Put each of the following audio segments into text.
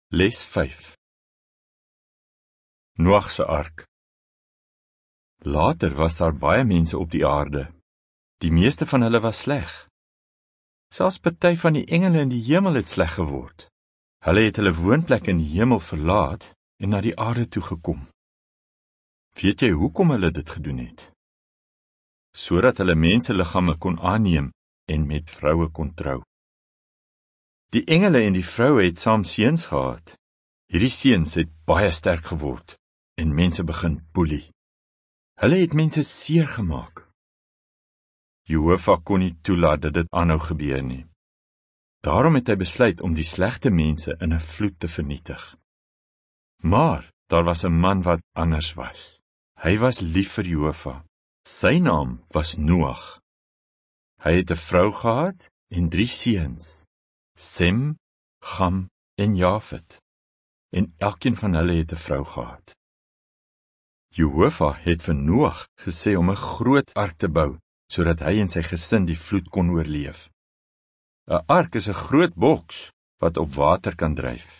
Les 5. Noag se ark. Later was daar baie mense op die aarde. Die meeste van hulle was sleg. Selfs party van die engele in die hemel het sleg geword. Hulle het hulle woonplek in die hemel verlaat en na die aarde toe gekom. Weet jy hoekom hulle dit gedoen het? Sodat hulle menseliggame kon aanneem en met vroue kon trou. Die engele en die vroue het saam seuns gehad. Hierdie seuns het baie sterk geword en mense begin boelie. Hulle het mense seer gemaak. Jehova kon nie toelaat dat dit aanhou gebeur nie. Daarom het hy besluit om die slegte mense in 'n vloed te vernietig. Maar daar was 'n man wat anders was. Hy was lief vir Jehova. Sy naam was Noag. Hy het 'n vrou gehad en 3 seuns, Sem, Cham en Jafet. En elkeen van hulle het 'n vrou gehad. Jehova het vir Noag gesê om 'n groot ark te bou, sodat hy en sy gesin die vloed kon oorleef. 'n Ark is 'n groot boks wat op water kan dryf.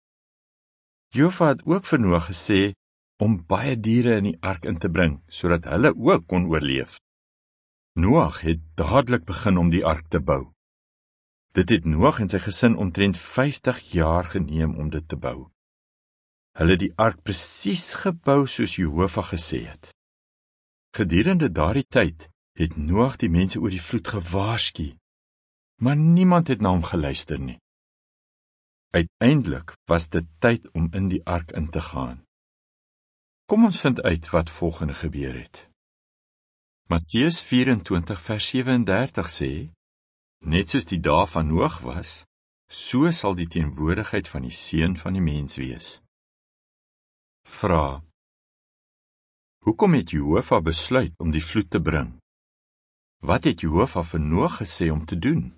Jehova het ook vir Noag gesê om baie diere in die ark in te bring, sodat hulle ook kon oorleef. Noag het dadelik begin om die ark te bou. Dit het Noag en sy gesin omtrent 50 jaar geneem om dit te bou. Hulle het die ark presies gebou soos Jehova gesê het. Gedurende daardie tyd het Noag die mense oor die vloed gewaarsku, maar niemand het na hom geluister nie. Uiteindelik was dit tyd om in die ark in te gaan. Kom ons vind uit wat volgende gebeur het. Matteus 24 vers 37 sê, net soos die dae van Noag was, so sal die teenwoordigheid van die Seun van die mens wees. Vra: hoekom het Jehova besluit om die vloed te bring? Wat het Jehova vir Noag gesê om te doen?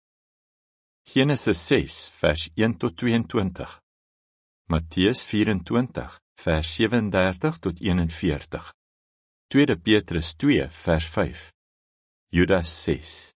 Genesis 6 vers 1 tot 22, Matteus 24 vers 37 tot 41, 2 Petrus 2 vers 5, Judas 6.